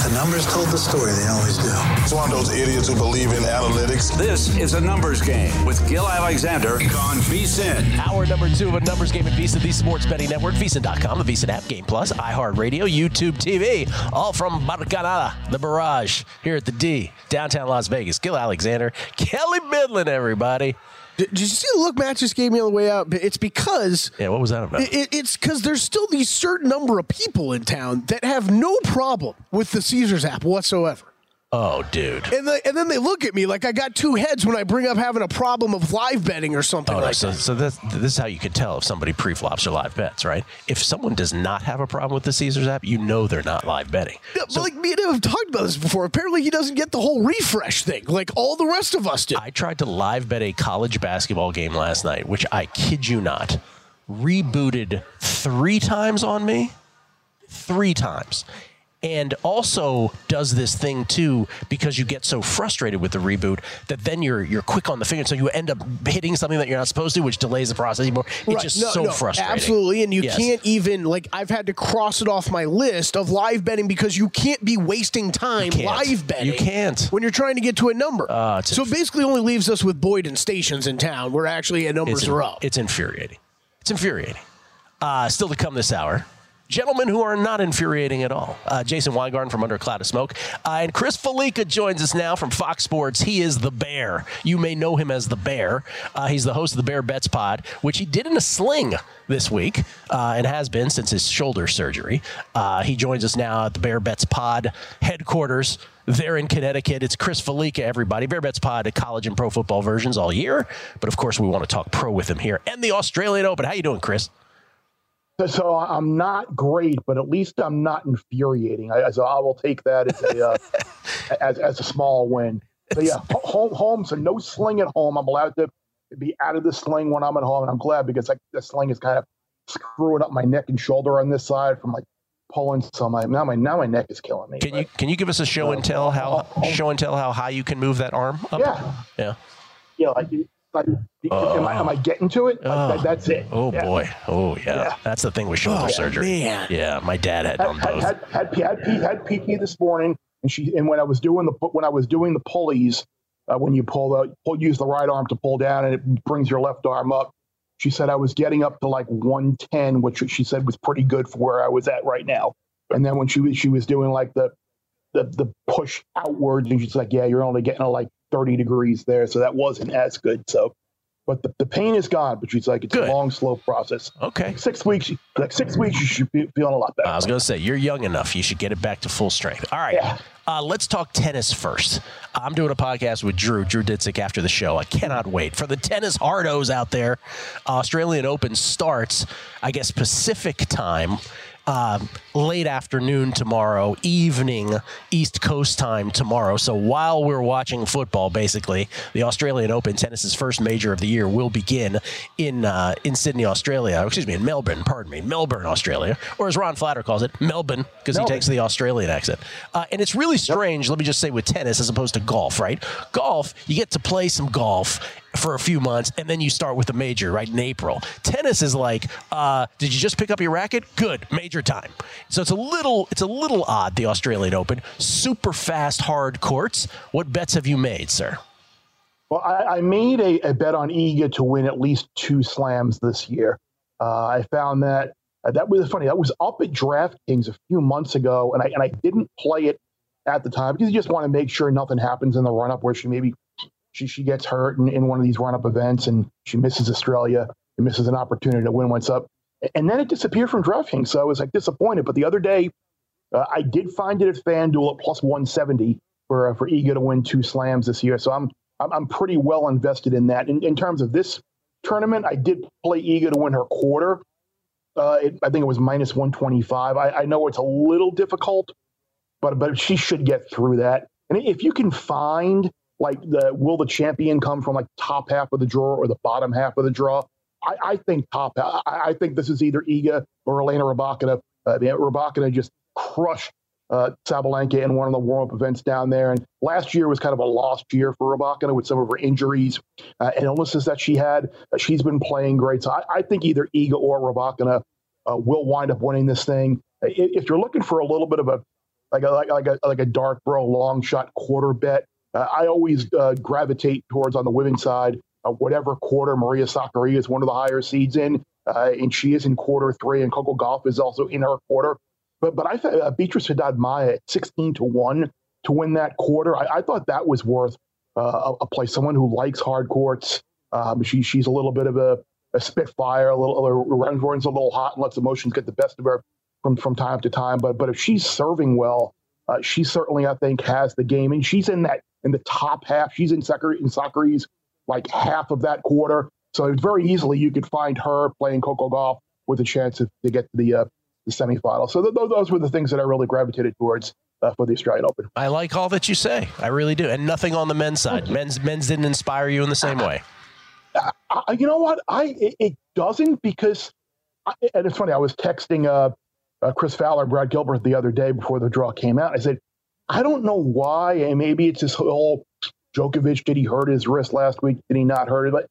The numbers told the story. They always do. It's one of those idiots who believe in analytics. This is a numbers game with Gil Alexander on VSiN. Hour number 2 of a numbers game at VSiN, the Sports Betting Network, VSiN.com, the VSiN app, Game Plus, iHeartRadio, YouTube TV, all from Barcanada, the Barrage, here at the D, downtown Las Vegas. Gil Alexander, Kelly Midland, everybody. Did you see the look Matt just gave me on the way out? It's because... Yeah, what was that about? It's because there's still these certain number of people in town that have no problem with the Caesars app whatsoever. Oh, dude. And then they look at me like I got two heads when I bring up having a problem of live betting or something that. So this is how you can tell if somebody pre-flops or live bets, right? If someone does not have a problem with the Caesars app, you know they're not live betting. Yeah, but like me and him have talked about this before. Apparently he doesn't get the whole refresh thing like all the rest of us do. I tried to live bet a college basketball game last night, which I kid you not, rebooted 3 times on me. 3 times. And also does this thing, too, because you get so frustrated with the reboot that then you're quick on the finger, so you end up hitting something that you're not supposed to, which delays the process even more. It's just so frustrating. Absolutely, and you can't even, like, I've had to cross it off my list of live betting because you can't be wasting time live betting. You can't. When you're trying to get to a number. So it basically only leaves us with Boyd and Stations in town where actually numbers are up. It's infuriating. It's infuriating. Still to come this hour. Gentlemen who are not infuriating at all. Jason Weingarten from Under a Cloud of Smoke. And Chris Felica joins us now from Fox Sports. He is the Bear. You may know him as the Bear. He's the host of the Bear Bets Pod, which he did in a sling this week and has been since his shoulder surgery. He joins us now at the Bear Bets Pod headquarters there in Connecticut. It's Chris Felica, everybody. Bear Bets Pod, college and pro football versions all year. But, of course, we want to talk pro with him here. And the Australian Open. How you doing, Chris? So I'm not great, but at least I'm not infuriating. So I will take that as a small win. So yeah, home. So no sling at home. I'm allowed to be out of the sling when I'm at home, and I'm glad because the sling is kind of screwing up my neck and shoulder on this side from like pulling. So now my neck is killing me. Can you give us a show and tell how high you can move that arm up? Yeah. Am I getting to it? That's it. Oh, yeah. Boy. Oh, yeah. That's the thing with shoulder surgery. Man. Yeah, my dad had done both. Had PT this morning, and when I was doing the pulleys, when you use the right arm to pull down, and it brings your left arm up. She said I was getting up to like 110, which she said was pretty good for where I was at right now. And then when she was doing like the push outwards, and she's like, yeah, you're only getting like 30 degrees there, so that wasn't as good. So, but the pain is gone. But she's like, it's a long, slow process. Okay, 6 weeks. You should be feeling a lot better. I was going to say you're young enough. You should get it back to full strength. All right, let's talk tennis first. I'm doing a podcast with Drew Ditzik after the show. I cannot wait for the tennis hardos out there. Australian Open starts, I guess, Pacific time. Late afternoon tomorrow, evening East Coast time tomorrow. So while we're watching football, basically, the Australian Open, tennis's first major of the year, will begin in Sydney, Australia. Excuse me, in Melbourne, Melbourne, Australia. Or as Ron Flatter calls it, Melbourne, because he takes the Australian accent. And it's really strange, let me just say, with tennis as opposed to golf, right? Golf, you get to play some golf for a few months, and then you start with a major, right, in April. Tennis is like, did you just pick up your racket? Good, major time. So it's a little odd, the Australian Open. Super fast, hard courts. What bets have you made, sir? Well, I made a bet on Iga to win at least 2 slams this year. I found that was funny. That was up at DraftKings a few months ago, and I didn't play it at the time because you just want to make sure nothing happens in the run-up where she gets hurt in one of these run-up events and she misses Australia and misses an opportunity to win what's up. And then it disappeared from DraftKings. So I was like disappointed. But the other day, I did find it at FanDuel at plus 170 for Iga to win 2 slams this year. So I'm pretty well invested in that. In terms of this tournament, I did play Iga to win her quarter. I think it was minus 125. I know it's a little difficult, but she should get through that. And if you can find will the champion come from like top half of the draw or the bottom half of the draw? I think top. I think this is either Iga or Elena Rybakina. Rybakina just crushed Sabalenka in one of the warm-up events down there. And last year was kind of a lost year for Rybakina with some of her injuries and illnesses that she had. She's been playing great. So I think either Iga or Rybakina will wind up winning this thing. If you're looking for a little bit of like a Dartborough long shot quarter bet. I always gravitate towards on the women's side whatever quarter Maria Sakkari is one of the higher seeds in, and she is in quarter 3, and Coco Gauff is also in her quarter. But I thought Beatrice Haddad-Maia at 16-1 to win that quarter. I thought that was worth a play. Someone who likes hard courts. She's a little bit of a spitfire, runs a little hot and lets emotions get the best of her from time to time. But if she's serving well, she certainly, I think, has the game, and she's in the top half. She's in Sakkari's like half of that quarter. So very easily you could find her playing Coco Gauff with a chance to get to the semifinal. So those were the things that I really gravitated towards for the Australian Open. I like all that you say. I really do. And nothing on the men's side. Men's didn't inspire you in the same way. You know what? It doesn't, because, and it's funny, I was texting Chris Fowler and Brad Gilbert the other day before the draw came out. I said, I don't know why, and maybe it's this whole Djokovic, did he hurt his wrist last week? Did he not hurt it? But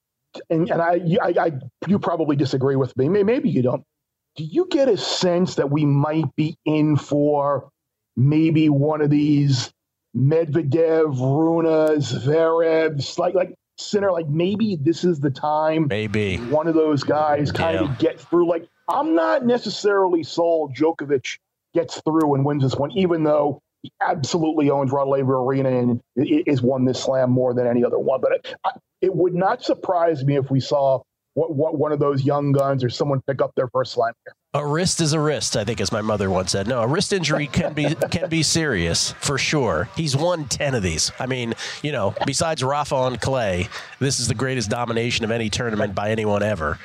you probably disagree with me. Maybe you don't. Do you get a sense that we might be in for maybe one of these Medvedev, Rune, Zverevs, like Sinner, like maybe this is the time maybe one of those guys kind of get through? Like, I'm not necessarily sold Djokovic gets through and wins this one, even though he absolutely owns Rod Laver Arena and is won this slam more than any other one. But it would not surprise me if we saw what one of those young guns or someone pick up their first slam here. A wrist is a wrist, I think, as my mother once said. No, a wrist injury can be serious for sure. He's won 10 of these. I mean, besides Rafa on clay, this is the greatest domination of any tournament by anyone ever.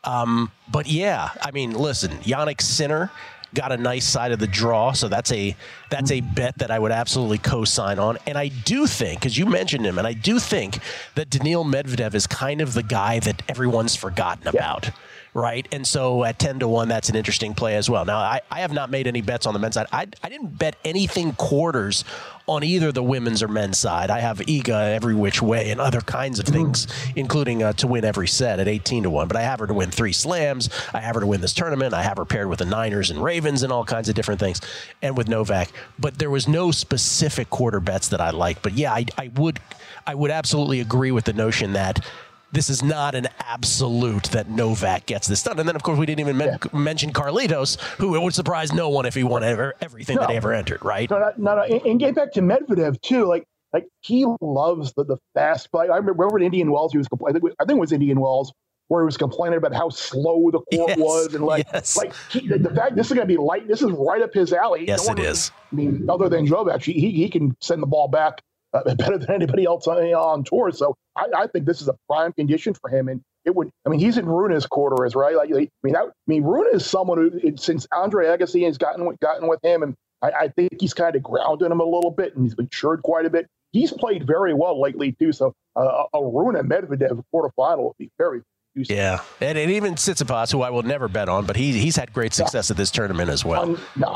But yeah, I mean, listen, Jannik Sinner got a nice side of the draw, so that's a bet that I would absolutely co-sign on. And I do think, because you mentioned him, and I do think that Daniil Medvedev is kind of the guy that everyone's forgotten about. Right. And so at 10-1, that's an interesting play as well. Now, I have not made any bets on the men's side. I didn't bet anything quarters on either the women's or men's side. I have Iga every which way and other kinds of things, including to win every set at 18-1. But I have her to win 3 slams. I have her to win this tournament. I have her paired with the Niners and Ravens and all kinds of different things, and with Novak. But there was no specific quarter bets that I liked. But yeah, I would absolutely agree with the notion that this is not an absolute that Novak gets this done. And then, of course, we didn't even mention Carlitos, who it would surprise no one if he won everything that he ever entered, right? No. And get back to Medvedev, too. Like he loves the fast play. I remember in Indian Wells, he was I think it was Indian Wells, where he was complaining about how slow the court was. And the fact this is going to be light, this is right up his alley. Yes, it is. I mean, other than Jovic, he can send the ball back better than anybody else on tour. So I think this is a prime condition for him. And he's in Rune's quarter, right? Rune is someone who, since Andre Agassi has gotten with him, and I think he's kind of grounded him a little bit, and he's matured quite a bit. He's played very well lately too. So a Rune Medvedev quarterfinal would be very useful. Yeah, and even Tsitsipas, who I will never bet on, but he's had great success at this tournament as well.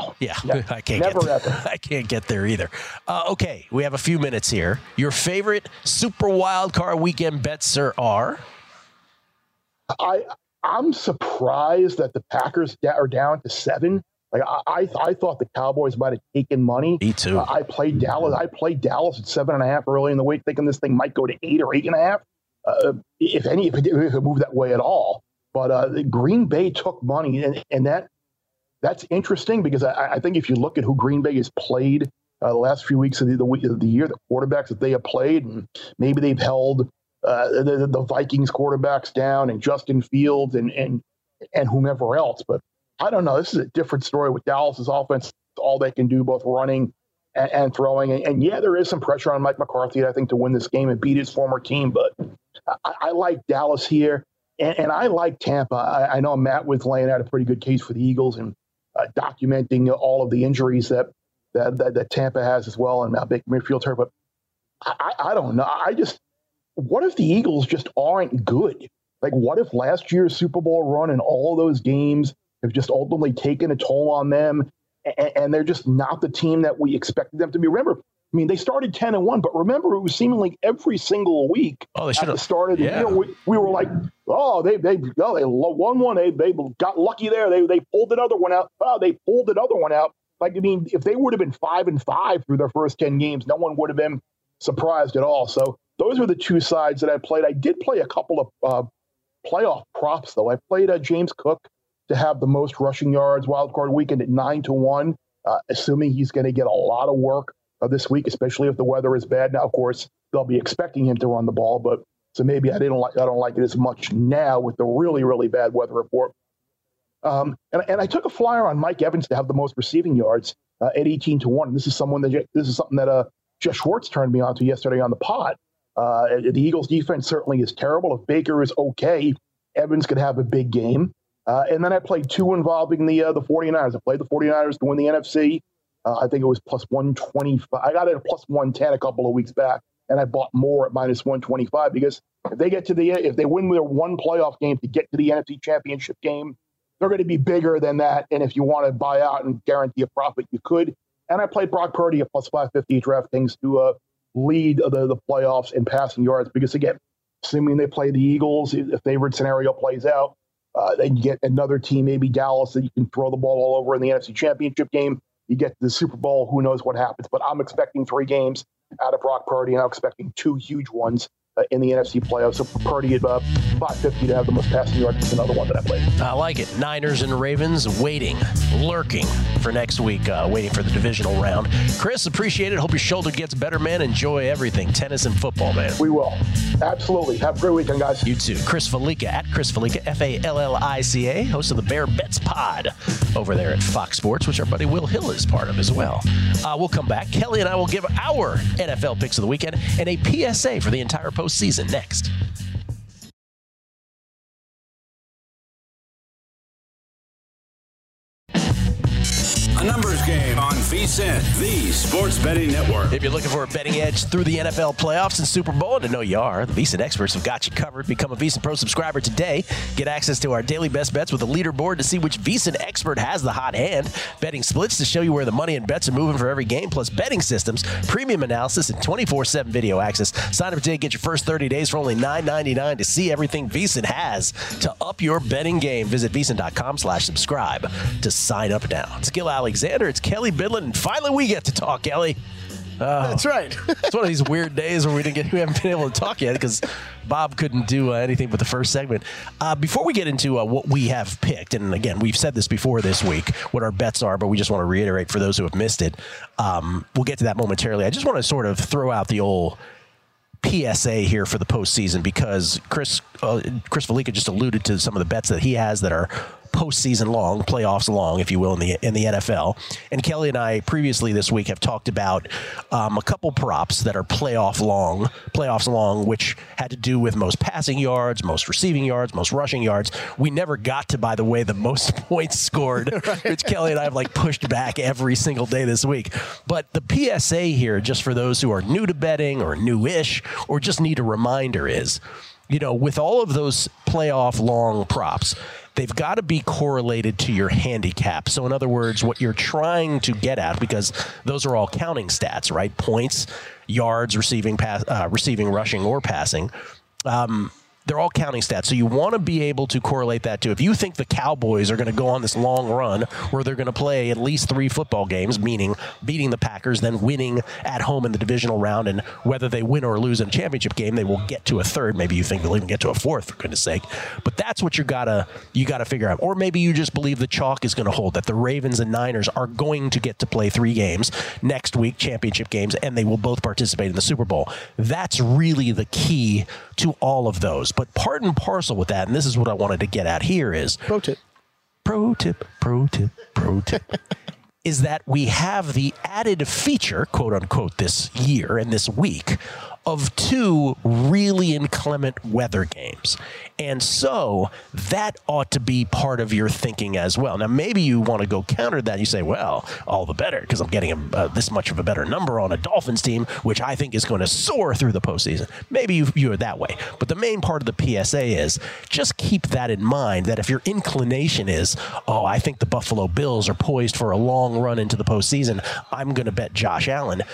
I can't get there either. Okay, we have a few minutes here. Your favorite Super Wildcard Weekend bets, sir, are? I'm surprised that the Packers are down to 7. Like I thought the Cowboys might have taken money. Me too. I played Dallas at 7.5 early in the week, thinking this thing might go to 8 or 8.5. If it moved that way at all. But Green Bay took money, and that's interesting, because I think if you look at who Green Bay has played the last few weeks of the year, the quarterbacks that they have played, and maybe they've held the Vikings quarterbacks down, and Justin Fields and whomever else. But I don't know. This is a different story with Dallas's offense. All they can do, both running and throwing. And yeah, there is some pressure on Mike McCarthy, I think, to win this game and beat his former team. But I like Dallas here, and I like Tampa. I know Matt was laying out a pretty good case for the Eagles and documenting all of the injuries that Tampa has as well, and big midfield turf. But I don't know. What if the Eagles just aren't good? Like, what if last year's Super Bowl run and all those games have just ultimately taken a toll on them, and they're just not the team that we expected them to be? Remember, they started 10-1, but remember, it was seemingly every single week at the start of the year. We were like, they won one. They got lucky there. They pulled another one out. They pulled another one out. Like, I mean, if they would have been 5-5 through their first 10 games, no one would have been surprised at all. So those were the two sides that I played. I did play a couple of playoff props, though. I played James Cook to have the most rushing yards wildcard weekend at 9-1, assuming he's going to get a lot of work this week, especially if the weather is bad. Now, of course, they'll be expecting him to run the ball, but so maybe I don't like it as much now with the really, really bad weather report. And I took a flyer on Mike Evans to have the most receiving yards at 18-1. And this is something that Jeff Schwartz turned me on to yesterday on the pod. The Eagles defense certainly is terrible. If Baker is okay, Evans could have a big game. And then I played two involving the 49ers. I played the 49ers to win the NFC. I think it was plus 125. I got it at plus 110 a couple of weeks back, and I bought more at minus 125 because if they win their one playoff game to get to the NFC Championship game, they're going to be bigger than that. And if you want to buy out and guarantee a profit, you could. And I played Brock Purdy at plus 550 DraftKings to lead the playoffs in passing yards because, again, assuming they play the Eagles, if the favorite scenario plays out, then you get another team, maybe Dallas, that you can throw the ball all over in the NFC Championship game. You get to the Super Bowl, who knows what happens. But I'm expecting 3 games out of Brock Purdy, and I'm expecting 2 huge ones in the NFC playoffs. So Purdy at 550 to have the most passing yards is another one that I played. I like it. Niners and Ravens lurking for next week, waiting for the divisional round. Chris, appreciate it. Hope your shoulder gets better, man. Enjoy everything. Tennis and football, man. We will. Absolutely. Have a great weekend, guys. You too. Chris Fallica at Chris Fallica, Fallica, host of the Bear Bets Pod over there at Fox Sports, which our buddy Will Hill is part of as well. We'll come back. Kelly and I will give our NFL picks of the weekend and a PSA for the entire postseason next. A numbers game on VSiN, the sports betting network. If you're looking for a betting edge through the NFL playoffs and Super Bowl, and to know you are, the VSiN experts have got you covered. Become a VSiN Pro subscriber today. Get access to our daily best bets with a leaderboard to see which VSiN expert has the hot hand. Betting splits to show you where the money and bets are moving for every game, plus betting systems, premium analysis, and 24/7 video access. Sign up today. Get your first 30 days for only $9.99 to see everything VSiN has to up your betting game. Visit VSiN.com/subscribe to sign up now. It's Gil Alexander. It's Kelly Bidlin. And finally, we get to talk, Kelly. That's right. It's one of these weird days where we haven't been able to talk yet because Bob couldn't do anything but the first segment. Before we get into what we have picked, and again, we've said this before this week, what our bets are, but we just want to reiterate for those who have missed it. We'll get to that momentarily. I just want to sort of throw out the old PSA here for the postseason because Chris Fallica just alluded to some of the bets that he has that are postseason long, playoffs long, if you will, in the NFL. And Kelly and I previously this week have talked about a couple props that are playoffs long, which had to do with most passing yards, most receiving yards, most rushing yards. We never got to, by the way, the most points scored, which Kelly and I have pushed back every single day this week. But the PSA here, just for those who are new to betting or new-ish or just need a reminder is, with all of those playoff long props, they've got to be correlated to your handicap. So in other words, what you're trying to get at, because those are all counting stats, right? Points, yards, receiving, rushing, or passing. They're all counting stats. So you want to be able to correlate that to, if you think the Cowboys are going to go on this long run where they're going to play at least 3 football games, meaning beating the Packers, then winning at home in the divisional round, and whether they win or lose in a championship game, they will get to a third. Maybe you think they'll even get to a fourth, for goodness sake. But that's what you gotta figure out. Or maybe you just believe the chalk is going to hold, that the Ravens and Niners are going to get to play 3 games next week, championship games, and they will both participate in the Super Bowl. That's really the key to all of those. But part and parcel with that, and this is what I wanted to get at here, is pro tip, is that we have the added feature, quote unquote, this year and this week of 2 really inclement weather games. And so that ought to be part of your thinking as well. Now, maybe you want to go counter that. You say, well, all the better because I'm getting this much of a better number on a Dolphins team, which I think is going to soar through the postseason. Maybe you view it that way. But the main part of the PSA is just keep that in mind, that if your inclination is, I think the Buffalo Bills are poised for a long run into the postseason, I'm going to bet Josh Allen.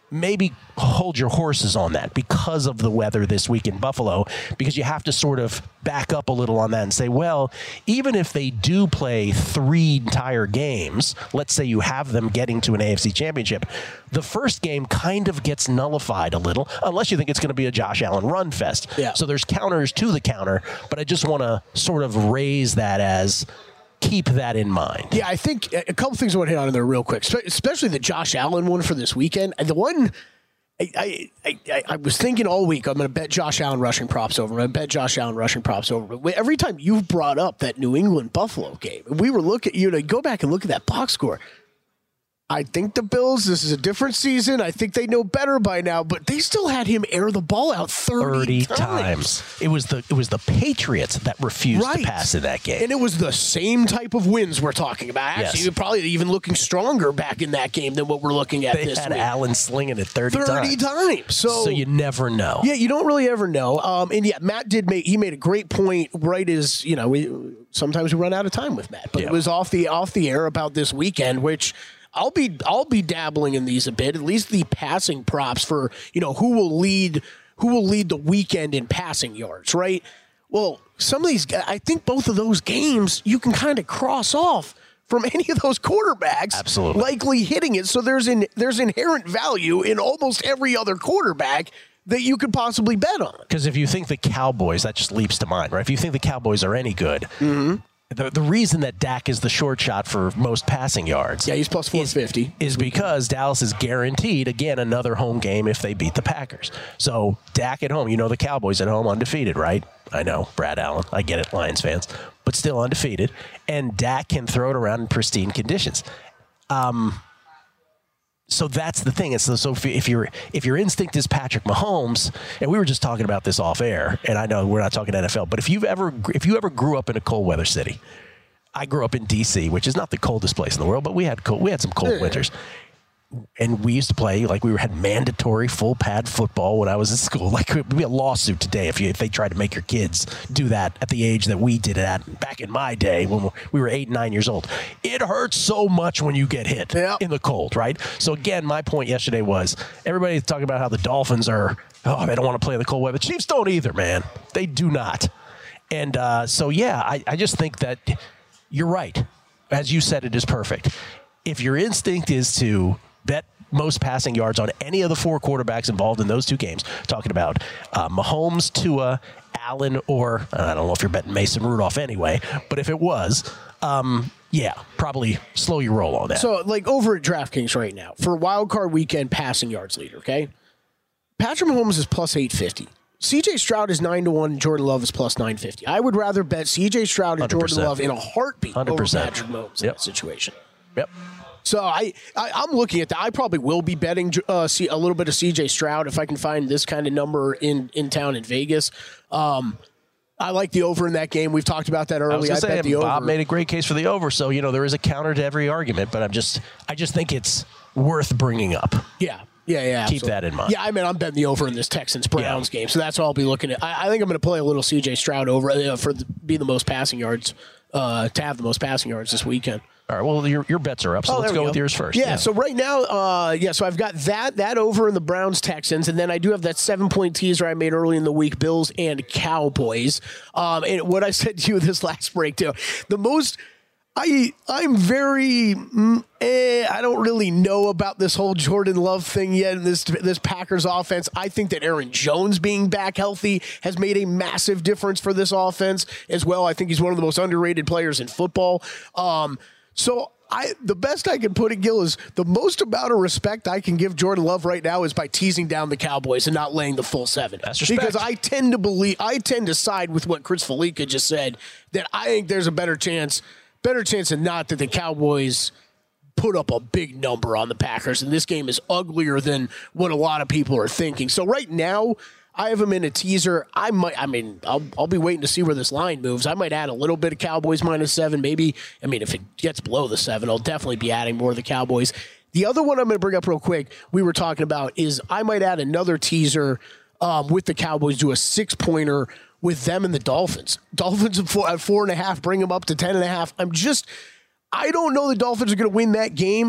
maybe hold your horses on that because of the weather this week in Buffalo, because you have to sort of back up a little on that and say, well, even if they do play 3 entire games, let's say you have them getting to an AFC championship, the first game kind of gets nullified a little, unless you think it's going to be a Josh Allen run fest. Yeah. So there's counters to the counter, but I just want to sort of raise that as keep that in mind. Yeah, I think a couple things I want to hit on in there real quick, especially the Josh Allen one for this weekend. The one I was thinking all week, I'm going to bet Josh Allen rushing props over. I'm going to bet Josh Allen rushing props over. But every time you've brought up that New England Buffalo game, we were looking, go back and look at that box score. I think the Bills, this is a different season. I think they know better by now, but they still had him air the ball out 30 times. It was the Patriots that refused to pass in that game. And it was the same type of wins we're talking about. Actually, Yes. probably even looking stronger back in that game than what we're looking at this They had week. Allen slinging it 30 times. So you never know. Yeah, you don't really ever know. And yeah, Matt made a great point right as, sometimes we run out of time with Matt. But it was off the air about this weekend, which I'll be dabbling in these a bit, at least the passing props for, who will lead the weekend in passing yards, right? Well, some of these, I think both of those games you can kind of cross off from any of those quarterbacks Absolutely. likely hitting it. So there's inherent value in almost every other quarterback that you could possibly bet on. Because if you think the Cowboys, that just leaps to mind, right? If you think the Cowboys are any good, the reason that Dak is the short shot for most passing yards, Yeah, he's plus 450. is because Dallas is guaranteed, again, another home game if they beat the Packers. So Dak at home, the Cowboys at home, undefeated, right? I know, Brad Allen. I get it, Lions fans. But still undefeated. And Dak can throw it around in pristine conditions. So that's the thing. So if your instinct is Patrick Mahomes, and we were just talking about this off air, and I know we're not talking NFL, but if you ever grew up in a cold weather city, I grew up in D.C., which is not the coldest place in the world, but we had some cold winters. And we used to play, had mandatory full pad football when I was in school. It would be a lawsuit today if they tried to make your kids do that at the age that we did it at back in my day when we were 8 and 9 years old. It hurts so much when you get hit in the cold, right? So again, my point yesterday was everybody's talking about how the Dolphins they don't want to play in the cold weather. Chiefs don't either, man. They do not. And I just think that you're right. As you said, it is perfect. If your instinct is to bet most passing yards on any of the 4 quarterbacks involved in those 2 games, talking about Mahomes, Tua, Allen, or I don't know if you're betting Mason Rudolph anyway, but if it was, probably slow your roll on that. So, over at DraftKings right now, for Wild Card Weekend passing yards leader, okay? Patrick Mahomes is plus 850. CJ Stroud is 9-1. Jordan Love is plus 950. I would rather bet CJ Stroud and 100%. Jordan Love in a heartbeat 100%. over Patrick Mahomes in that situation. Yep. So I'm looking at that. I probably will be betting a little bit of CJ Stroud if I can find this kind of number in town in Vegas. I like the over in that game. We've talked about that earlier. I bet the over. Bob made a great case for the over, so there is a counter to every argument. But I just think it's worth bringing up. Yeah. Keep that in mind. Yeah, I'm betting the over in this Texans-Browns game, so that's what I'll be looking at. I think I'm going to play a little CJ Stroud over be the most passing yards, to have the most passing yards this weekend. All right, well, your bets are up, so let's go with yours first. Yeah, so right now, so I've got that over in the Browns-Texans, and then I do have that 7-point teaser I made early in the week, Bills and Cowboys. And what I said to you this last break, too, the most... I'm very, I don't really know about this whole Jordan Love thing yet in this Packers offense. I think that Aaron Jones being back healthy has made a massive difference for this offense as well. I think he's one of the most underrated players in football. So the best I can put it, Gil, is the most amount of respect I can give Jordan Love right now is by teasing down the Cowboys and not laying the full 7. That's respect. Because I tend to side with what Chris Felica just said, that I think there's a better chance than not that the Cowboys put up a big number on the Packers, and this game is uglier than what a lot of people are thinking. So right now, I have them in a teaser. I'll be waiting to see where this line moves. I might add a little bit of Cowboys -7, maybe. If it gets below the 7, I'll definitely be adding more of the Cowboys. The other one I'm going to bring up real quick, we were talking about, is I might add another teaser with the Cowboys, do a 6-pointer with them and the Dolphins. Dolphins at 4.5, bring them up to 10.5. I don't know the Dolphins are going to win that game.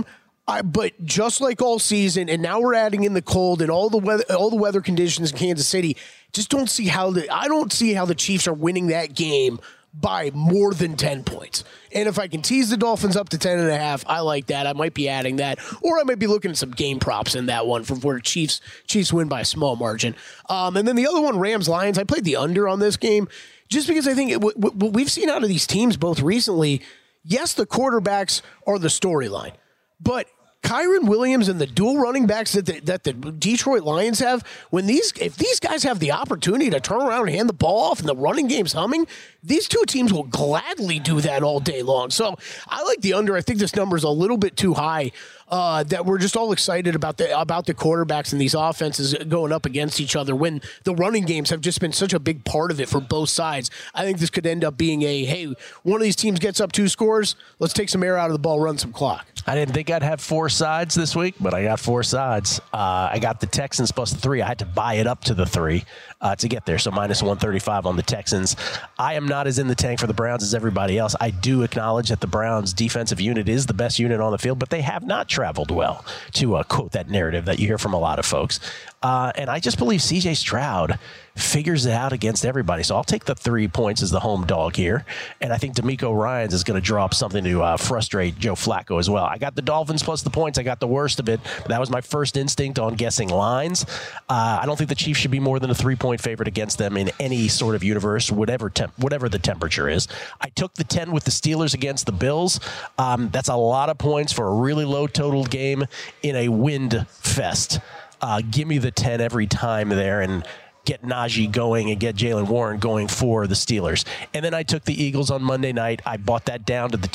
But just like all season, and now we're adding in the cold and all the weather conditions in Kansas City. I don't see how the Chiefs are winning that game by more than 10 points. And if I can tease the Dolphins up to 10.5, I like that. I might be adding that, or I might be looking at some game props in that one for where Chiefs win by a small margin. And then the other one, Rams-Lions, I played the under on this game just because I think what we've seen out of these teams both recently, yes, the quarterbacks are the storyline, but Kyren Williams and the dual running backs that the Detroit Lions have, if these guys have the opportunity to turn around and hand the ball off and the running game's humming, these two teams will gladly do that all day long. So I like the under. I think this number is a little bit too high. That we're just all excited about the quarterbacks and these offenses going up against each other when the running games have just been such a big part of it for both sides. I think this could end up being hey, one of these teams gets up 2 scores, let's take some air out of the ball, run some clock. I didn't think I'd have 4 sides this week, but I got 4 sides. I got the Texans plus the 3. I had to buy it up to the 3 to get there, so minus 135 on the Texans. I am not as in the tank for the Browns as everybody else. I do acknowledge that the Browns' defensive unit is the best unit on the field, but they have not traveled well, to quote that narrative that you hear from a lot of folks. And I just believe C.J. Stroud figures it out against everybody. So I'll take the 3 points as the home dog here. And I think DeMeco Ryans is going to draw up something to frustrate Joe Flacco as well. I got the Dolphins plus the points. I got the worst of it. But that was my first instinct on guessing lines. I don't think the Chiefs should be more than a 3-point favorite against them in any sort of universe, whatever the temperature is. I took the 10 with the Steelers against the Bills. That's a lot of points for a really low total game in a wind fest. Give me the 10 every time there and get Najee going and get Jaylen Warren going for the Steelers. And then I took the Eagles on Monday night. I bought that down to the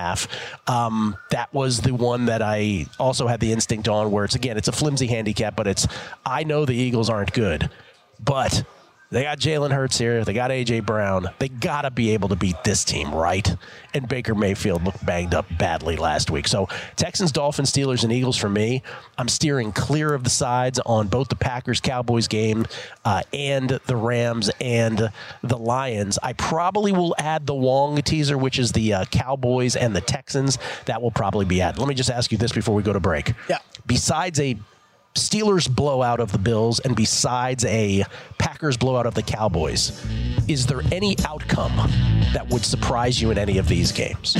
2.5. That was the one that I also had the instinct on where it's a flimsy handicap, but I know the Eagles aren't good, but they got Jalen Hurts here. They got A.J. Brown. They got to be able to beat this team, right? And Baker Mayfield looked banged up badly last week. So Texans, Dolphins, Steelers, and Eagles for me. I'm steering clear of the sides on both the Packers-Cowboys game and the Rams and the Lions. I probably will add the Wong teaser, which is the Cowboys and the Texans. That will probably be added. Let me just ask you this before we go to break. Yeah. Besides a Steelers blowout of the Bills and besides a Packers blowout of the Cowboys, is there any outcome that would surprise you in any of these games?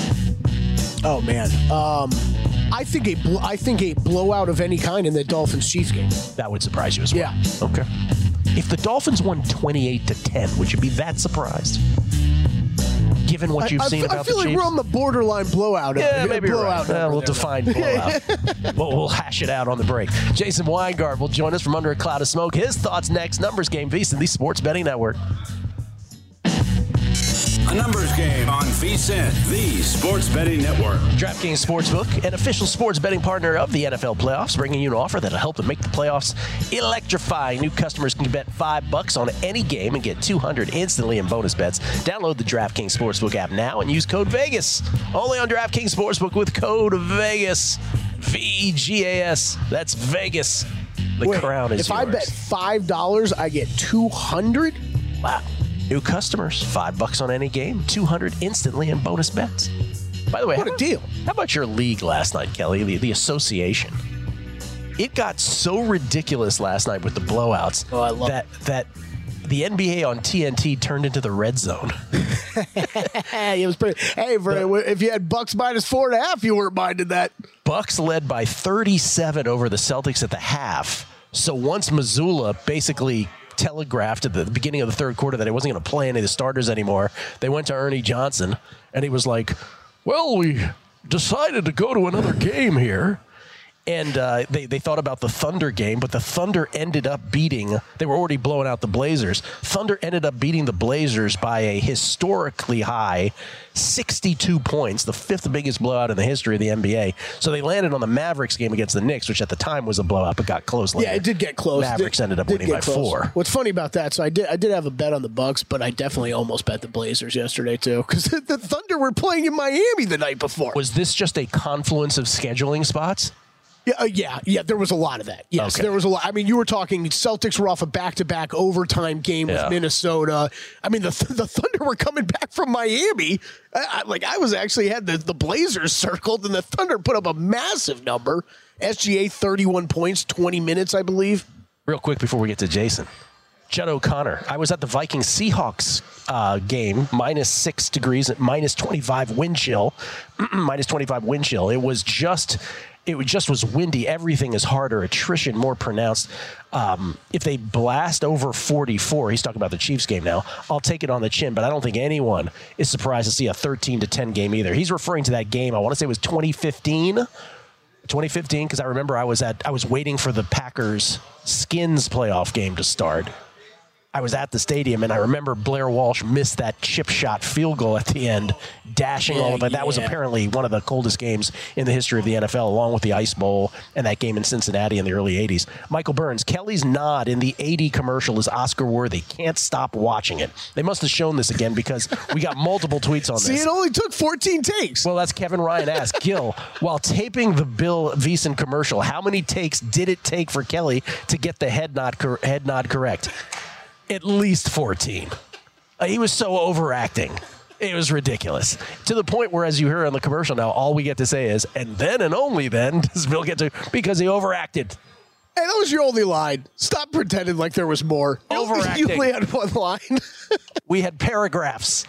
Oh man, I think a blowout of any kind in the Dolphins-Chiefs game. That would surprise you as well. Yeah. Okay. If the Dolphins won 28-10, would you be that surprised? Given what you've seen about the Chiefs? I feel like we're on the borderline blowout. Yeah, maybe you're right. We'll define blowout. We'll hash it out on the break. Jason Weingart will join us from under a cloud of smoke. His thoughts next. Numbers Game, VSiN, the Sports Betting Network. A numbers game on VSiN, the Sports Betting Network. DraftKings Sportsbook, an official sports betting partner of the NFL playoffs, bringing you an offer that'll help them make the playoffs electrifying. New customers can bet $5 on any game and get $200 instantly in bonus bets. Download the DraftKings Sportsbook app now and use code VEGAS. Only on DraftKings Sportsbook with code VEGAS. VEGAS. That's Vegas. The crown is yours. If I bet $5, I get $200? Wow. New customers, $5 on any game, $200 instantly in bonus bets. By the way, what a deal. How about your league last night, Kelly? The association. It got so ridiculous last night with the blowouts that the NBA on TNT turned into the red zone. It was pretty. Hey, if you had Bucks minus 4.5, you weren't minding that. Bucks led by 37 over the Celtics at the half. So once Missoula basically telegraphed at the beginning of the third quarter that he wasn't going to play any of the starters anymore, they went to Ernie Johnson, and he was like, well, we decided to go to another game here. And they thought about the Thunder game, but the Thunder ended up beating, they were already blowing out the Blazers. Thunder ended up beating the Blazers by a historically high 62 points, the 5th biggest blowout in the history of the NBA. So they landed on the Mavericks game against the Knicks, which at the time was a blowout, but got close later. Yeah, it did get close. Mavericks ended up winning by 4. What's funny about that, so I did have a bet on the Bucks, but I definitely almost bet the Blazers yesterday too, because the Thunder were playing in Miami the night before. Was this just a confluence of scheduling spots? Yeah. There was a lot of that. Yes, Okay. there was a lot. I mean, you were talking Celtics were off a back-to-back overtime game with Minnesota. I mean, the Thunder were coming back from Miami. I was actually had the Blazers circled, and the Thunder put up a massive number. SGA 31 points, 20 minutes, I believe. Real quick before we get to Jason. Judd O'Connor. I was at the Vikings-Seahawks game, -6 degrees, -25 wind chill, -25 wind chill. It just was windy. Everything is harder. Attrition more pronounced. If they blast over 44, he's talking about the Chiefs game now, I'll take it on the chin, but I don't think anyone is surprised to see a 13-10 game either. He's referring to that game, I want to say it was 2015, because I remember I was waiting for the Packers-Skins playoff game to start. I was at the stadium, and I remember Blair Walsh missed that chip shot field goal at the end, dashing all of it. That was apparently one of the coldest games in the history of the NFL, along with the Ice Bowl and that game in Cincinnati in the early 80s. Michael Burns, Kelly's nod in the 80 commercial is Oscar-worthy. Can't stop watching it. They must have shown this again because we got multiple tweets on this. See, it only took 14 takes. Well, that's Kevin Ryan asked. Gil, while taping the Bill Veasan commercial, how many takes did it take for Kelly to get the head nod correct? At least 14. He was so overacting. It was ridiculous. To the point where, as you hear on the commercial now, all we get to say is, and then and only then does Bill get to, because he overacted. Hey, that was your only line. Stop pretending like there was more. Overacting. You only had one line. We had paragraphs.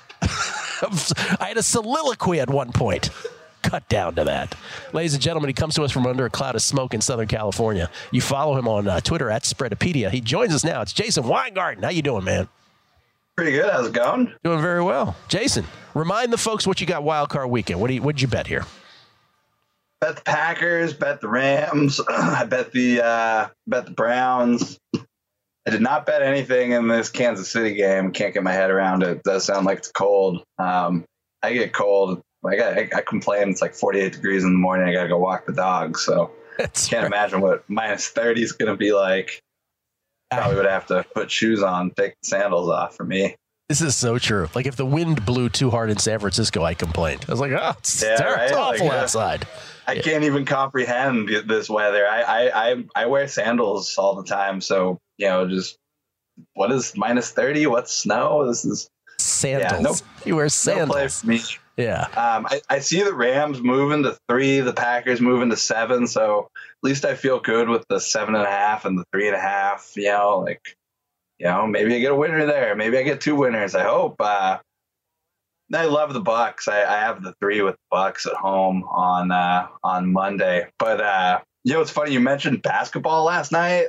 I had a soliloquy at one point. Cut down to that. Ladies and gentlemen, he comes to us from under a cloud of smoke in Southern California. You follow him on Twitter at Spreadopedia. He joins us now. It's Jason Weingarten. How you doing, man? Pretty good. How's it going? Doing very well. Jason, remind the folks what you got wild card weekend. What'd you bet here? Bet the Packers, bet the Rams, I bet the Browns. I did not bet anything in this Kansas City game. Can't get my head around it. It does sound like it's cold. I get cold. I complain. It's like 48 degrees in the morning. I got to go walk the dog. So can't imagine what -30 is going to be like. Probably would have to put shoes on, take the sandals off for me. This is so true. Like if the wind blew too hard in San Francisco, I complained. I was like, oh, it's awful outside. I can't even comprehend this weather. I wear sandals all the time. So, just what is -30? What's snow? This is sandals. You wear sandals. No play for me. Yeah. I see the Rams moving to 3, the Packers moving to 7. So at least I feel good with the 7.5 and the 3.5. Maybe I get a winner there. Maybe I get 2 winners. I hope. I love the Bucks. I have the 3 with the Bucks at home on Monday. But it's funny you mentioned basketball last night.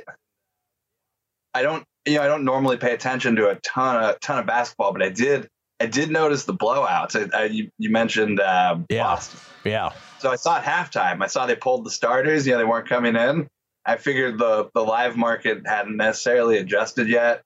I don't normally pay attention to a ton of basketball, but I did notice the blowouts. You mentioned Boston. Yeah. So I saw at halftime. I saw they pulled the starters. They weren't coming in. I figured the live market hadn't necessarily adjusted yet.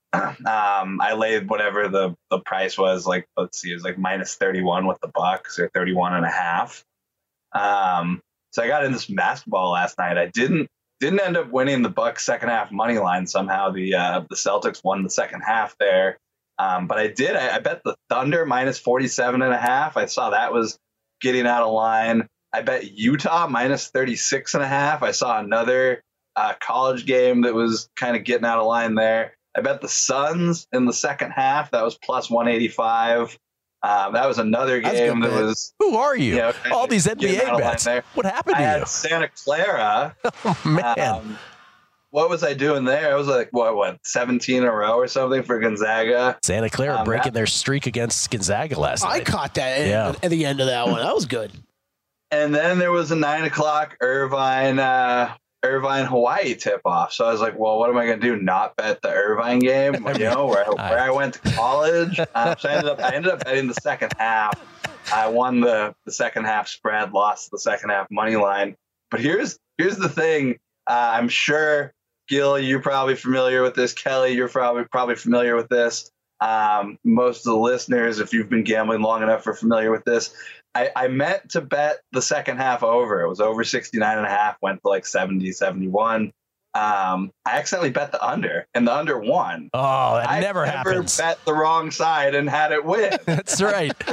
I laid whatever the price was. Like, let's see, it was like -31 with the Bucks or 31.5. So I got into some basketball last night. I didn't end up winning the Bucks second half money line. Somehow the Celtics won the second half there. But I did. I bet the Thunder -47.5. I saw that was getting out of line. I bet Utah -36.5. I saw another college game that was kind of getting out of line there. I bet the Suns in the second half. That was +185. That was another game that was. Who are you? All these NBA bets. What happened to you? I had Santa Clara. Oh, man. What was I doing there? I was like, what, 17 in a row or something for Gonzaga? Santa Clara breaking their streak against Gonzaga last night. I caught that at the end of that one. That was good. And then there was a 9 o'clock Irvine Hawaii tip off. So I was like, well, what am I going to do? Not bet the Irvine game, where I went to college. So I ended up betting the second half. I won the second half spread, lost the second half money line. But here's the thing. I'm sure, Gil, you're probably familiar with this. Kelly, you're probably familiar with this. Most of the listeners, if you've been gambling long enough, are familiar with this. I meant to bet the second half over. It was over 69.5, went to like 70, 71. I accidentally bet the under, and the under won. Oh, that never happens. I never bet the wrong side and had it win. That's right.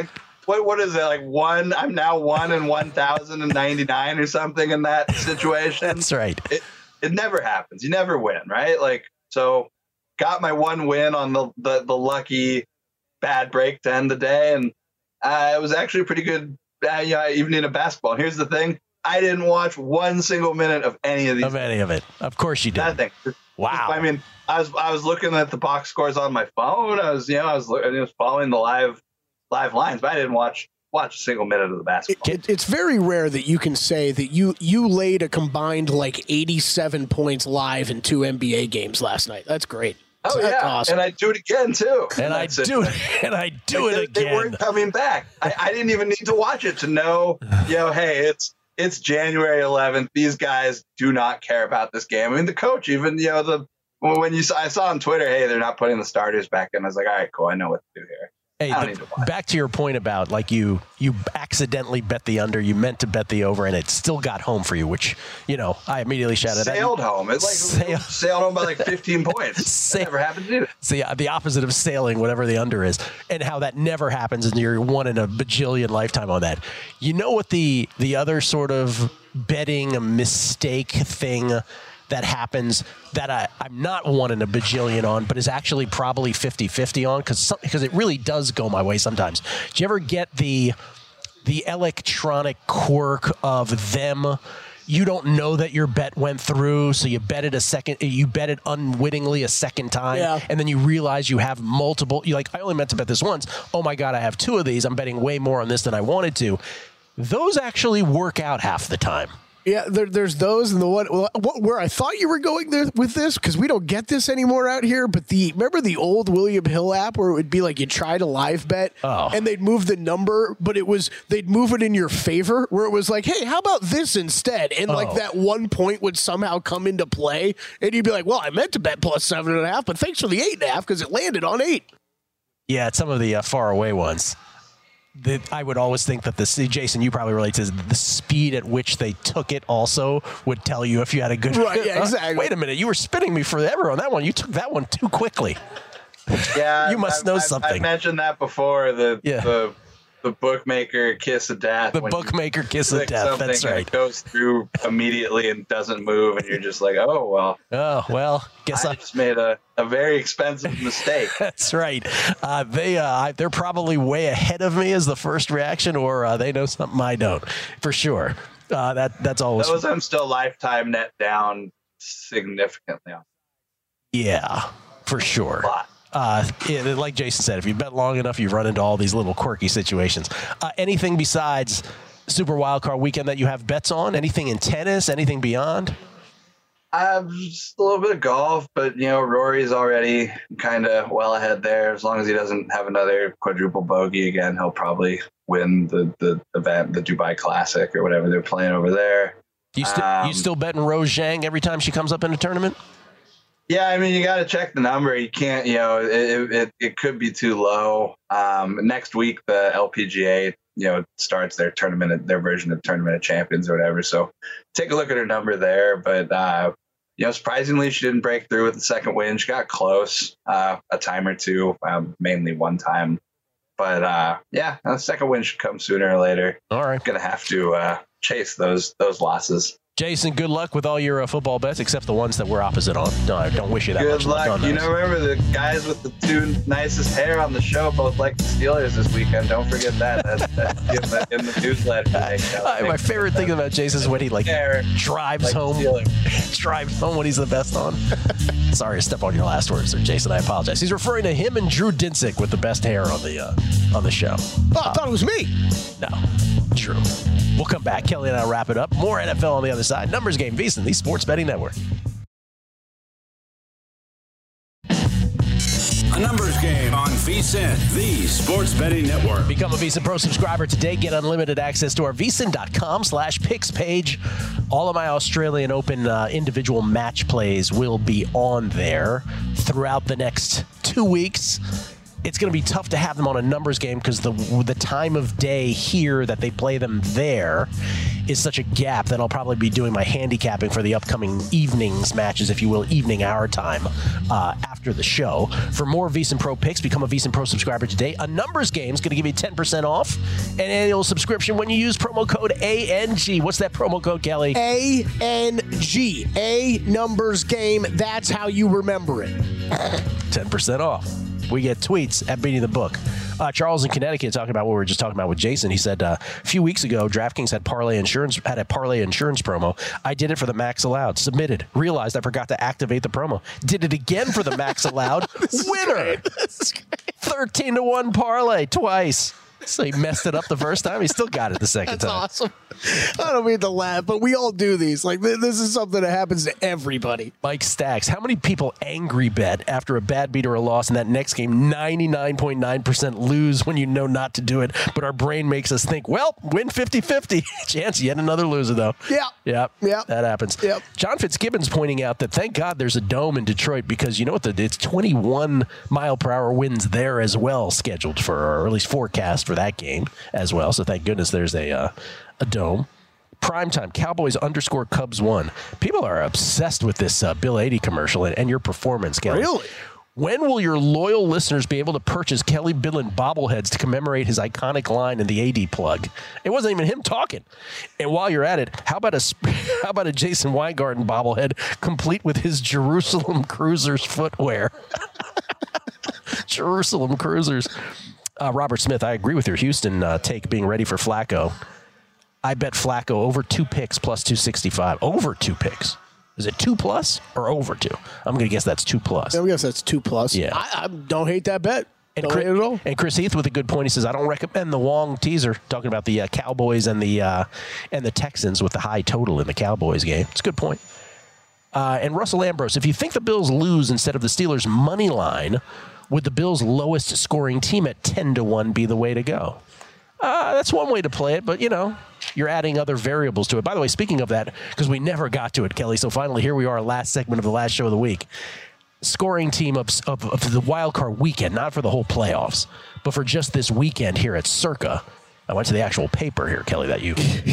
what is it, like one? I'm now 1 in 1,099 or something in that situation. That's right. It never happens. You never win, right? Like, so got my one win on the lucky bad break to end the day, and it was actually a pretty good evening of basketball. And here's the thing: I didn't watch one single minute of any of these. Of any of it. Of course you didn't. Nothing. Wow. I mean, I was looking at the box scores on my phone. I was following the live lines, but I didn't watch a single minute of the basketball. It's very rare that you can say that you laid a combined like 87 points live in 2 NBA games last night. That's great. Oh, That's yeah. awesome. And I do it again, too. And I do it again. They weren't coming back. I didn't even need to watch it to know, hey, it's January 11th. These guys do not care about this game. I mean, the coach, even, I saw on Twitter, hey, they're not putting the starters back in. I was like, all right, cool. I know what to do here. Hey, back to your point about like you accidentally bet the under, you meant to bet the over, and it still got home for you, which, I immediately shouted. Sailed home. It's like sailed home by like 15 points. That never happened to you. See, the opposite of sailing, whatever the under is, and how that never happens, and you're one in a bajillion lifetime on that. You know what the other sort of betting mistake thing that happens that I'm not one in a bajillion on, but is actually probably 50-50 on because it really does go my way sometimes. Do you ever get the electronic quirk of them? You don't know that your bet went through, so you bet it unwittingly a second time, and then you realize you have multiple. You're like, I only meant to bet this once. Oh my God, I have 2 of these. I'm betting way more on this than I wanted to. Those actually work out half the time. Yeah, there's those, and the one where I thought you were going there with this, because we don't get this anymore out here, but remember the old William Hill app where it would be like you try to live bet, and they'd move the number, but they'd move it in your favor, where it was like, hey, how about this instead? And like that 1 point would somehow come into play, and you'd be like, well, I meant to bet plus 7.5, but thanks for the 8.5 because it landed on 8. Yeah, it's some of the far away ones. I would always think that Jason, you probably relate to the speed at which they took it also would tell you if you had a good... Right, yeah, exactly. Wait a minute, you were spinning me forever on that one. You took that one too quickly. Yeah. You must know something. I mentioned that before, the bookmaker kiss of death. The bookmaker kiss of death, that's right. It goes through immediately and doesn't move, and you're just like, oh, well. Oh, well, guess I just made a very expensive mistake. That's right. They're probably way ahead of me as the first reaction, or they know something I don't, for sure. That's always... Those I'm still lifetime net down significantly on. Yeah, for sure. A lot. Like Jason said, if you bet long enough, you run into all these little quirky situations. Anything besides Super Wildcard Weekend that you have bets on? Anything in tennis? Anything beyond? Just a little bit of golf, but Rory's already kind of well ahead there. As long as he doesn't have another quadruple bogey again, he'll probably win the event, the Dubai Classic or whatever they're playing over there. You still betting Rose Zhang every time she comes up in a tournament? Yeah, I mean, you got to check the number. You can't, it could be too low. Next week, the LPGA, starts their tournament, their version of Tournament of Champions or whatever. So take a look at her number there. But, surprisingly, she didn't break through with the second win. She got close a time or two, mainly one time. But, the second win should come sooner or later. All right. Going to have to chase those losses. Jason, good luck with all your football bets, except the ones that we're opposite on. No, I don't wish you that good much luck. luck on those. Remember the guys with the 2 nicest hair on the show both like the Steelers this weekend. Don't forget that. That's in the newsletter. My favorite thing about Jason is when he drives home when he's the best on. Sorry to step on your last words there, Jason. I apologize. He's referring to him and Drew Dinsick with the best hair on the show. Oh, I thought it was me. No, Drew. We'll come back. Kelly and I'll wrap it up. More NFL on the other side. Numbers Game, VSiN, the Sports Betting Network. A numbers game on VSiN, the Sports Betting Network. Become a VSiN Pro subscriber today. Get unlimited access to our VSiN.com/picks page. All of my Australian Open individual match plays will be on there throughout the next 2 weeks. It's going to be tough to have them on a numbers game because the time of day here that they play them there is such a gap that I'll probably be doing my handicapping for the upcoming evenings matches, if you will, evening hour time after the show. For more VSiN Pro picks, become a VSiN Pro subscriber today. A numbers game is going to give you 10% off an annual subscription when you use promo code ANG. What's that promo code, Kelly? ANG. A numbers game. That's how you remember it. 10% off. We get tweets at Beating the Book. Charles in Connecticut talking about what we were just talking about with Jason. He said a few weeks ago, DraftKings had a parlay insurance promo. I did it for the Max Allowed. Submitted. Realized I forgot to activate the promo. Did it again for the Max Allowed. Winner. 13-1 parlay twice. So he messed it up the first time. He still got it the second time. That's awesome. I don't mean to laugh, but we all do these. Like, this is something that happens to everybody. Mike Stacks, how many people angry bet after a bad beat or a loss in that next game 99.9% lose when you know not to do it, but our brain makes us think, well, win 50-50. Chance yet another loser, though. Yeah. That happens. Yep. John Fitzgibbon's pointing out that thank God there's a dome in Detroit because you know what? It's 21 mile per hour winds there as well scheduled for, or at least forecast for that game as well. So thank goodness there's a dome. Primetime, Cowboys _ Cubs 1. People are obsessed with this Bill 80 commercial and your performance, Kelly. Really? When will your loyal listeners be able to purchase Kelly Bidlin bobbleheads to commemorate his iconic line in the AD plug? It wasn't even him talking. And while you're at it, how about a Jason Weingarten bobblehead complete with his Jerusalem Cruisers footwear? Jerusalem Cruisers. Robert Smith, I agree with your Houston take being ready for Flacco. I bet Flacco over 2 picks plus 265. Over 2 picks. Is it 2+ or over 2? I'm going to guess that's 2+. I guess that's 2+. Yeah. I don't hate that bet. And Don't hate it at all. And Chris Heath with a good point. He says, I don't recommend the Wong teaser, talking about the Cowboys and the Texans with the high total in the Cowboys game. It's a good point. And Russell Ambrose, if you think the Bills lose instead of the Steelers' money line, would the Bills' lowest scoring team at 10-1 be the way to go? That's one way to play it, but, you're adding other variables to it. By the way, speaking of that, because we never got to it, Kelly, so finally here we are, last segment of the last show of the week. Scoring team of the wild card weekend, not for the whole playoffs, but for just this weekend here at Circa. I went to the actual paper here, Kelly, that you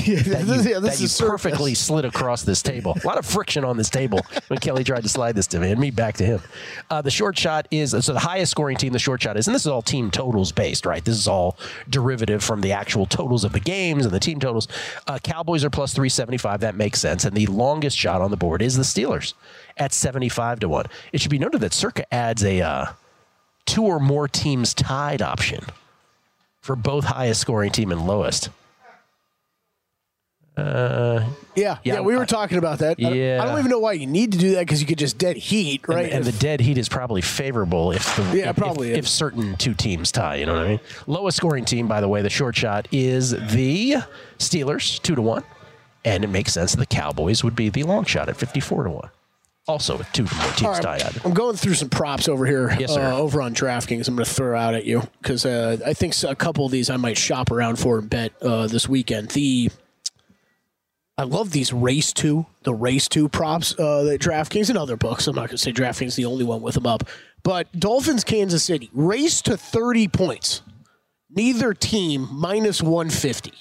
perfectly slid across this table. A lot of friction on this table when Kelly tried to slide this to me and me back to him. The short shot is, so the highest scoring team, the short shot is, and this is all team totals based, right? This is all derivative from the actual totals of the games and the team totals. Cowboys are plus 375. That makes sense. And the longest shot on the board is the Steelers at 75-1. It should be noted that Circa adds a 2 or more teams tied option for both highest scoring team and lowest. We were talking about that. Yeah. I don't even know why you need to do that because you could just dead heat, right? And the dead heat is probably favorable if certain 2 teams tie, you know what I mean? Lowest scoring team, by the way, the short shot is the Steelers, 2-1. And it makes sense that the Cowboys would be the long shot at 54-1. Also with 2 more teams tied. I'm going through some props over here, yes, sir. over on DraftKings. I'm going to throw out at you because I think a couple of these I might shop around for and bet this weekend. I love these the race 2 props that DraftKings and other books. I'm not going to say DraftKings is the only one with them up, but Dolphins, Kansas City, race to 30 points. Neither team minus 150.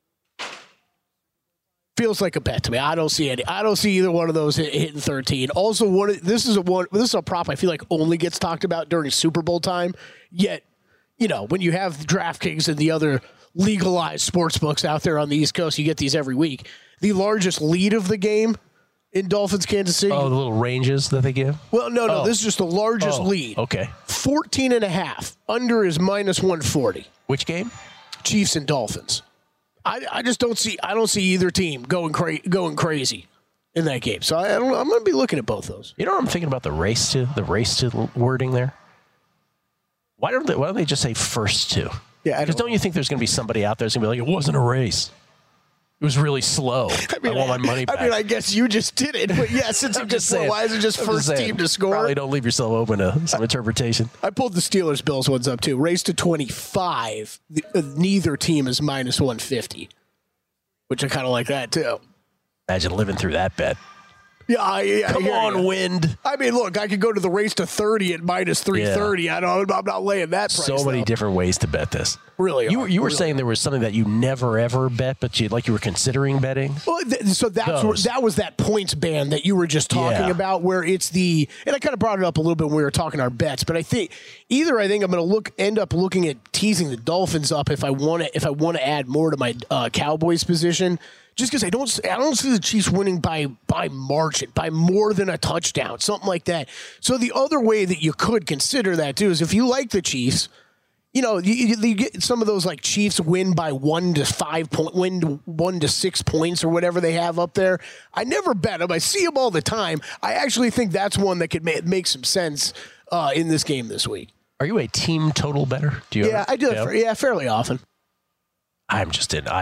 Feels like a bet to me. I don't see either one of those hitting 13. Also, this is a prop I feel like only gets talked about during Super Bowl time. Yet, when you have DraftKings and the other legalized sports books out there on the East Coast, you get these every week. The largest lead of the game in Dolphins, Kansas City. Oh, the little ranges that they give? Well, no. This is just the largest lead. Okay. 14.5. Under is minus 140. Which game? Chiefs and Dolphins. I just don't see either team going crazy in that game. So I'm going to be looking at both those. You know what I'm thinking about the race to wording there? Why don't they just say first to? Yeah, because don't you think there's going to be somebody out there that's going to be like, it wasn't a race. It was really slow. I want my money back. I guess you just did it. But yeah, since I'm just saying, why is it just first team to score? Probably don't leave yourself open to some interpretation. I pulled the Steelers-Bills ones up, too. Race to 25. Neither team is minus 150, which I kind of like that, too. Imagine living through that bet. Come on, wind. I mean, look, I could go to the race to 30 at minus 330. Yeah. I'm not laying that price. So many different ways to bet this. Really, you were saying there was something that you never ever bet, but you were considering betting. Well, so that was that points band that you were just talking about, where it's and I kind of brought it up a little bit when we were talking our bets, but I think I'm going to end up looking at teasing the Dolphins up if I want to add more to my Cowboys position. Just because I don't see the Chiefs winning by margin, by more than a touchdown, something like that. So the other way that you could consider that too is if you like the Chiefs, you get some of those like Chiefs win by 1 to 6 points or whatever they have up there. I never bet them. I see them all the time. I actually think that's one that could make some sense in this game this week. Are you a team total bettor? I do that fairly often. I'm just in.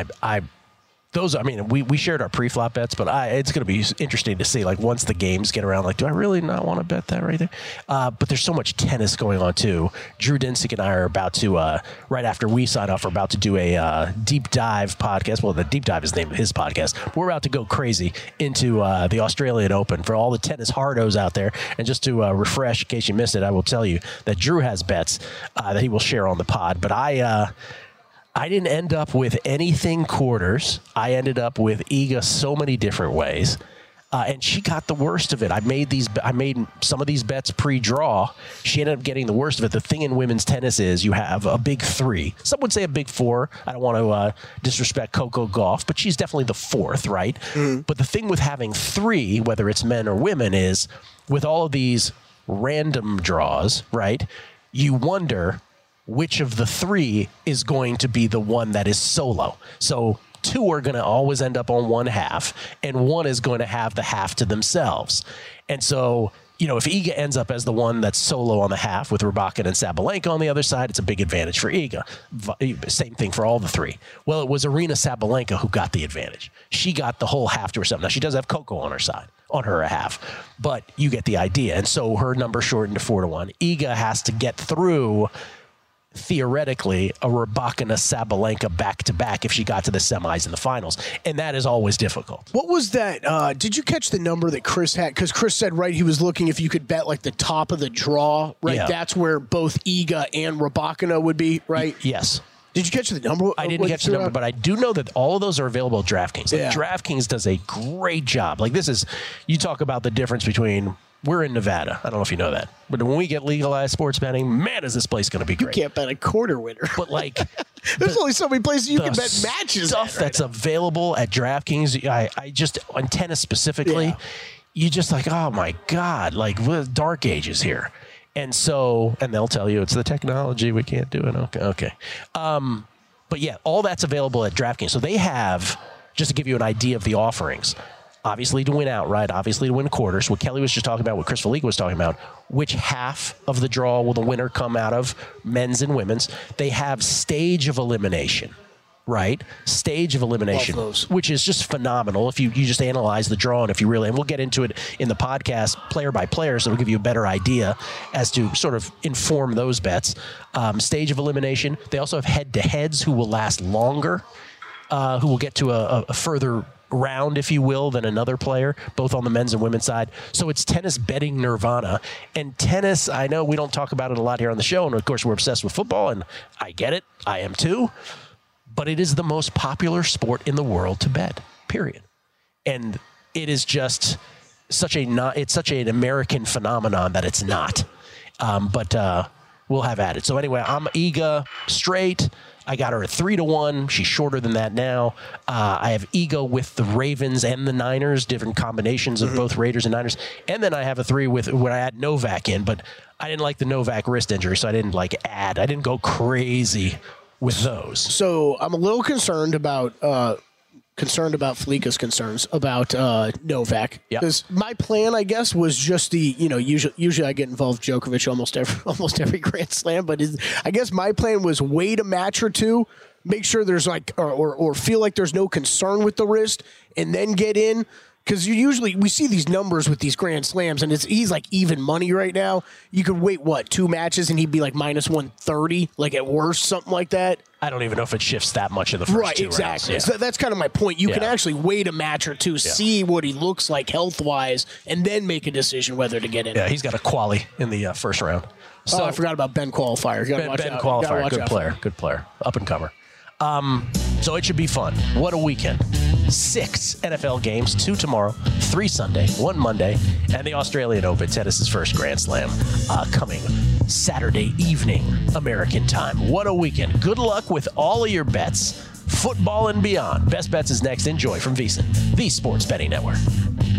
We shared our pre-flop bets, but it's going to be interesting to see, like, once the games get around, like, do I really not want to bet that right there? But there's so much tennis going on, too. Drew Dinsick and I are about to, right after we sign off, we're about to do a deep dive podcast. Well, the deep dive is the name of his podcast. We're about to go crazy into the Australian Open for all the tennis hardos out there. And just to refresh, in case you missed it, I will tell you that Drew has bets that he will share on the pod. But I didn't end up with anything quarters. I ended up with Iga so many different ways, and she got the worst of it. I made some of these bets pre-draw. She ended up getting the worst of it. The thing in women's tennis is you have a big three. Some would say a big four. I don't want to disrespect Coco Gauff, but she's definitely the fourth, right? Mm. But the thing with having three, whether it's men or women, is with all of these random draws, right? You wonder which of the three is going to be the one that is solo. So two are going to always end up on one half, and one is going to have the half to themselves. And so, if Iga ends up as the one that's solo on the half with Rybakina and Sabalenka on the other side, it's a big advantage for Iga. Same thing for all the three. Well, it was Aryna Sabalenka who got the advantage. She got the whole half to herself. Now, she does have Coco on her side, on her half, but you get the idea. And so her number shortened to 4-1. Iga has to get through, theoretically, a Rybakina Sabalenka back-to-back if she got to the semis and the finals. And that is always difficult. What was that? Did you catch the number that Chris had? Because Chris said, right, he was looking if you could bet like the top of the draw, right? Yeah. That's where both Iga and Rybakina would be, right? Yes. Did you catch the number? I didn't catch the number, but I do know that all of those are available at DraftKings. Like, DraftKings does a great job. Like, you talk about the difference between... We're in Nevada. I don't know if you know that. But when we get legalized sports betting, man, is this place going to be great. You can't bet a quarter winner. But, like... There's only so many places you can bet matches stuff that's available at DraftKings, I just... On tennis specifically, you just like, oh, my God. Like, dark ages here. And so... And they'll tell you it's the technology. We can't do it. Okay. But, yeah, all that's available at DraftKings. So they have... Just to give you an idea of the offerings... Obviously to win outright, obviously to win quarters. What Kelly was just talking about, what Chris Felica was talking about, which half of the draw will the winner come out of, men's and women's. They have stage of elimination, right? Stage of elimination, which is just phenomenal if you just analyze the draw and and we'll get into it in the podcast player by player, so it'll give you a better idea as to sort of inform those bets. Stage of elimination. They also have head-to-heads who will last longer, who will get to a further round, if you will, than another player, both on the men's and women's side. So it's tennis betting nirvana. And tennis, I know we don't talk about it a lot here on the show, and of course we're obsessed with football, and I get it. I am too. But it is the most popular sport in the world to bet, period. And it is just it's such an American phenomenon that it's not. But we'll have at it. So anyway, I'm Iga straight. I got her at 3-1. She's shorter than that now. I have Iga with the Ravens and the Niners, different combinations of both Raiders and Niners. And then I have a 3 where I add Novak in, but I didn't like the Novak wrist injury, so I didn't I didn't go crazy with those. So I'm a little concerned about Felica's concerns about Novak. Because my plan, I guess, was just usually I get involved Djokovic almost every Grand Slam, but I guess my plan was wait a match or two, make sure there's or feel like there's no concern with the wrist, and then get in. Because we see these numbers with these Grand Slams, and he's like even money right now. You could wait, 2 matches, and he'd be like minus 130, like at worst, something like that. I don't even know if it shifts that much in the first Right, two exactly. rounds. Yeah. So that's kind of my point. You can actually wait a match or two, see what he looks like health-wise, and then make a decision whether to get in. Yeah, he's got a quali in the first round. So I forgot about Ben Qualifier. Ben Qualifier, good player, up and comer. So it should be fun. What a weekend. 6 NFL games, 2 tomorrow, 3 Sunday, 1 Monday, and the Australian Open, tennis's first Grand Slam, coming Saturday evening, American time. What a weekend. Good luck with all of your bets, football and beyond. Best Bets is next. Enjoy from VSiN, the Sports Betting Network.